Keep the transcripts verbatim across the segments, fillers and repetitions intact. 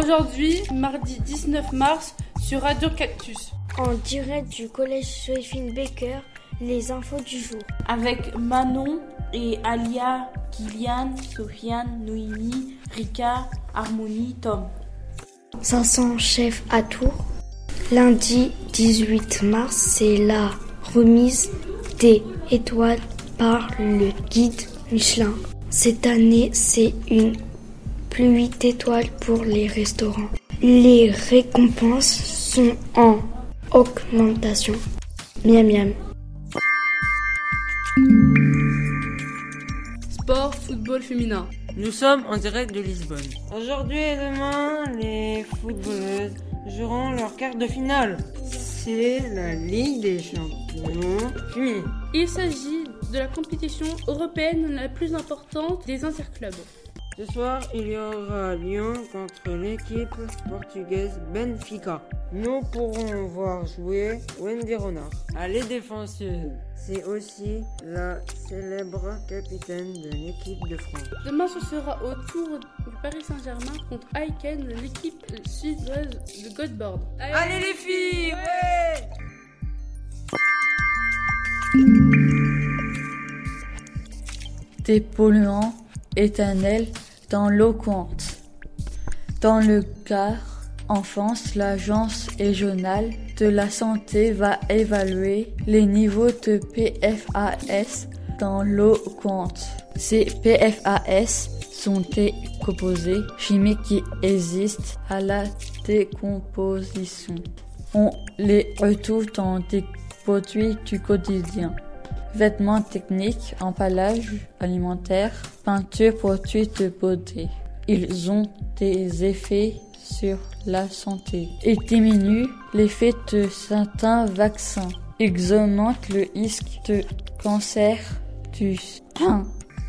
Aujourd'hui, mardi dix-neuf mars, sur Radio Cactus. En direct du collège Joséphine Baker, les infos du jour. Avec Manon et Alia, Kylian, Sofiane, Noémie, Rika, Harmonie, Tom. cinq cents chefs à Tours. Lundi dix-huit mars, c'est la remise des étoiles par le guide Michelin. Cette année, c'est une pluie d'étoiles pour les restaurants. Les récompenses sont en augmentation. Miam miam. Sport, football féminin. Nous sommes en direct de Lisbonne. Aujourd'hui et demain, les footballeuses joueront leur quart de finale. C'est la Ligue des champions féminine. Il s'agit de la compétition européenne la plus importante des interclubs. Ce soir, il y aura Lyon contre l'équipe portugaise Benfica. Nous pourrons voir jouer Wendy Renard. À les défenseuses, c'est aussi la célèbre capitaine de l'équipe de France. Demain, ce sera au tour du Paris Saint-Germain contre Aiken, l'équipe suédoise de Göteborg. Allez, Allez les filles, ouais! Des polluants éternels dans l'eau courante. Dans le quart enfance, l'agence régionale de la santé va évaluer les niveaux de P F A S dans l'eau courante. Ces P F A S sont des composés chimiques qui résistent à la décomposition. On les retrouve dans des produits du quotidien. Vêtements techniques, emballage alimentaire, peinture, produits de beauté. Ils ont des effets sur la santé. Ils diminuent l'effet de certains vaccins. Ils augmentent le risque de cancer du sein.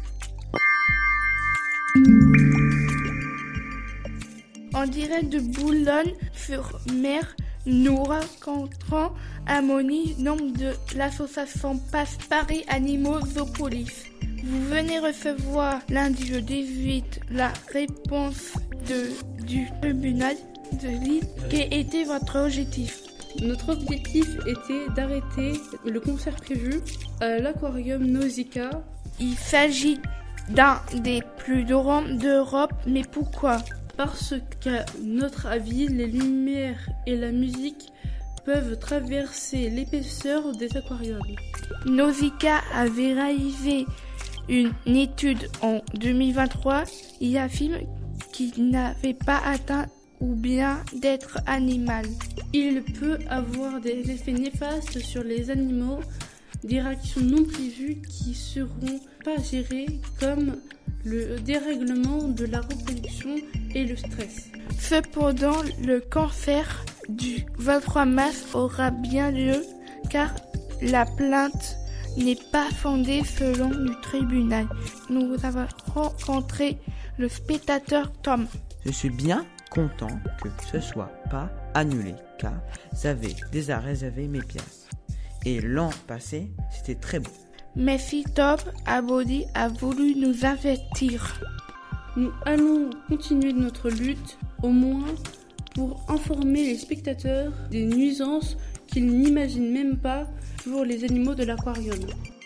En direct de Boulogne-sur-Mer, nous rencontrons Harmonie, membre de l'association Passe Paris Animaux Zoopolis. Vous venez recevoir lundi le dix-huit la réponse de, du tribunal de Lille. Quel était votre objectif? Notre objectif était d'arrêter le concert prévu à l'aquarium Nausicaa. Il s'agit d'un des plus grands d'Europe, mais pourquoi? Parce qu'à notre avis, les lumières et la musique peuvent traverser l'épaisseur des aquariums. Nausicaa avait réalisé une étude en deux mille vingt-trois. Il affirme qu'il n'avait pas atteint ou bien d'être animal. Il peut avoir des effets néfastes sur les animaux, des réactions non prévues qui seront pas gérées comme le dérèglement de la reproduction et le stress. Cependant, le cancer du vingt-trois mars aura bien lieu car la plainte n'est pas fondée selon le tribunal. Nous avons rencontré le spectateur Tom. Je suis bien content que ce soit pas annulé car j'avais déjà réservé mes pièces. Et l'an passé, c'était très beau. Merci Tom, Abodi a voulu nous avertir. Nous allons continuer notre lutte, au moins pour informer les spectateurs des nuisances qu'ils n'imaginent même pas pour les animaux de l'aquarium.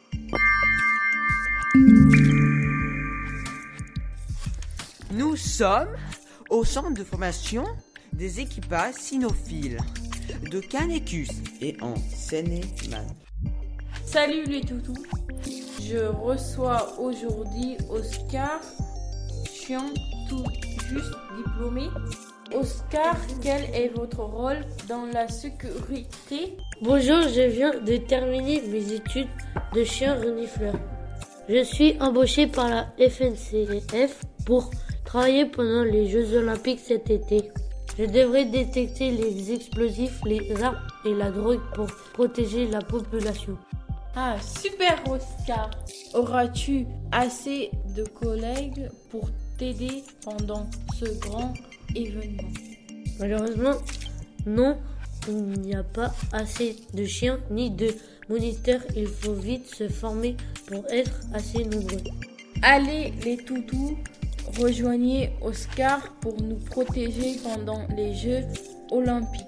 Nous sommes au centre de formation des équipages cynophiles de Canecus et en Seine-et-Marne. Salut les toutous, je reçois aujourd'hui Oscar, chiant tout juste diplômé. Oscar, quel est votre rôle dans la sécurité? Bonjour, je viens de terminer mes études de chien renifleur. Je suis embauché par la F N C F pour travailler pendant les Jeux Olympiques cet été. Je devrais détecter les explosifs, les armes et la drogue pour protéger la population. Ah, super Oscar! Auras-tu assez de collègues pour t'aider pendant ce grand événement? Malheureusement, non, il n'y a pas assez de chiens ni de moniteurs. Il faut vite se former pour être assez nombreux. Allez les toutous, rejoignez Oscar pour nous protéger pendant les Jeux olympiques.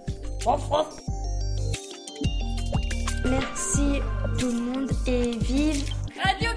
Merci tout le monde et vive Radio